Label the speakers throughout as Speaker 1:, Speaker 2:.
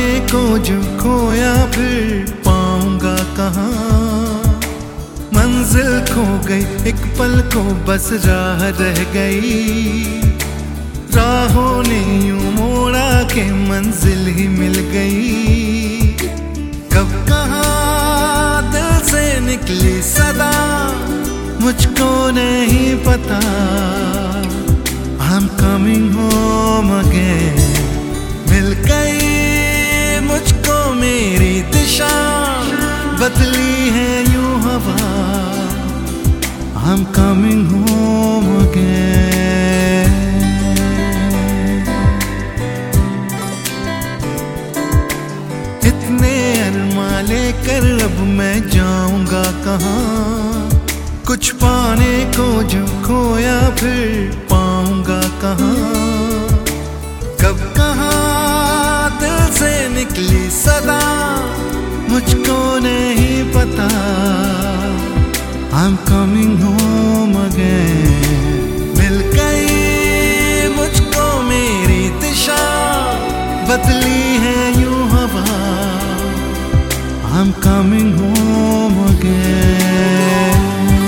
Speaker 1: पाने को जो खोया फिर पाऊंगा कहाँ। मंजिल खो गई एक पल को बस राह रह गई, राहों ने यूं मोड़ा के मंजिल ही मिल गई। कब कहाँ दिल से निकली सदा मुझको नहीं पता। I'm coming home again, मिल गई मुझको मेरी दिशा, बदली है यूं हवा। I'm coming home again। इतने अरमां लेकर अब मैं जाऊंगा कहाँ। कुछ पाने को जो खोया फिर पाऊंगा कहाँ। कब कहाँ दिल से निकली सदा मुझको नहीं पता। I'm coming home again, मिल गई मुझको मेरी दिशा, बदली है यूं हवा। I'm coming home again।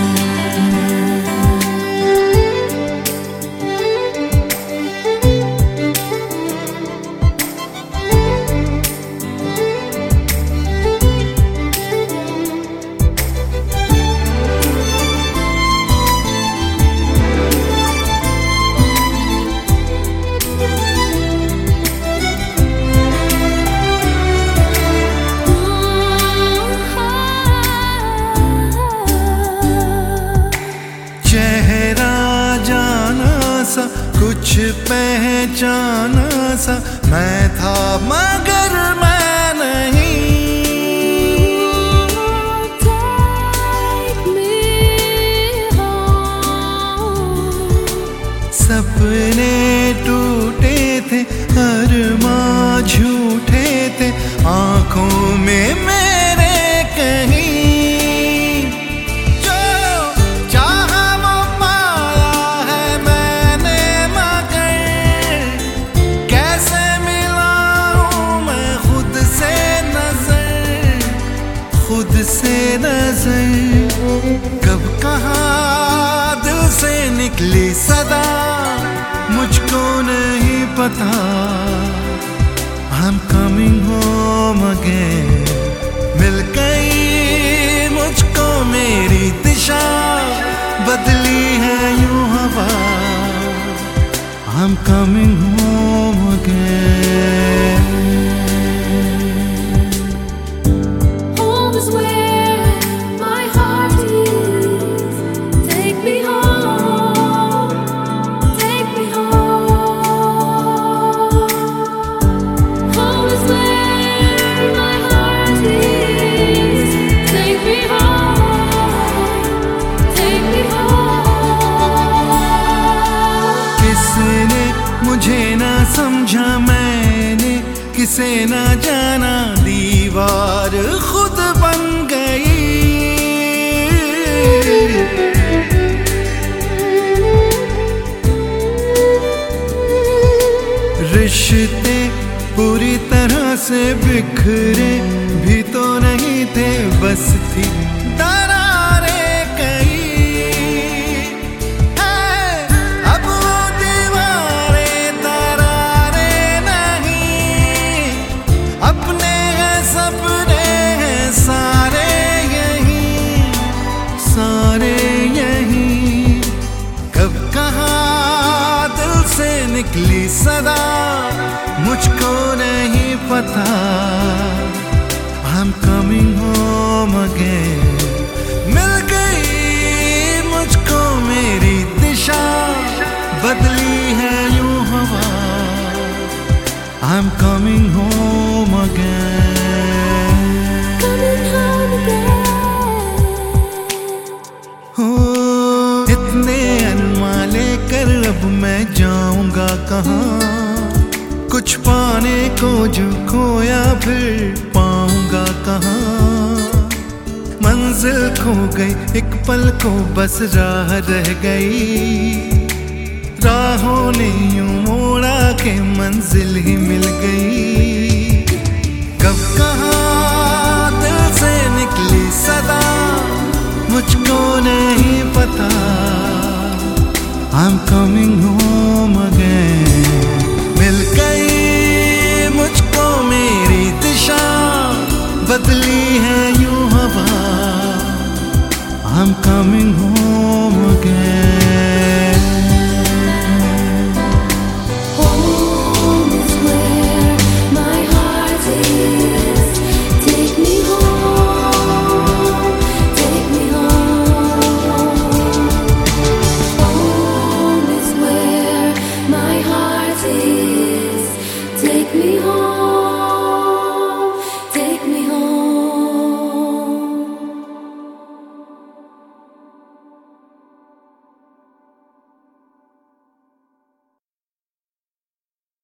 Speaker 1: कुछ पहचाना सा मैं था मगर मैं नहीं। Take me home। सपने टूटे थे अरमां झूठे थे आंखों में मेरे कहीं। खुद से नजर कब कहाँ दिल से निकली सदा मुझको नहीं पता। I'm coming home again, मिल गई मुझको मेरी दिशा, बदली है यूं हवा। I'm coming home again। मुझे ना समझा मैंने किसे ना जाना, दीवार खुद बन गई। रिश्ते पूरी तरह से बिखरे भी तो नहीं थे, बस थी दरारें कई। निकली सदा मुझको नहीं पता। I'm coming home again, मिल गई मुझको मेरी दिशा, बदली है यूं हवा। I'm coming home again। हो इतने अरमां लेकर अब मैं जाऊंगा कहाँ। कुछ पाने को जो खोया फिर पाऊंगा कहाँ। मंजिल खो गई एक पल को बस राह रह गई, राहों ने यूं मोड़ा के मंजिल ही मिल गई। coming home again. मिल गई मुझको मेरी दिशा, बदल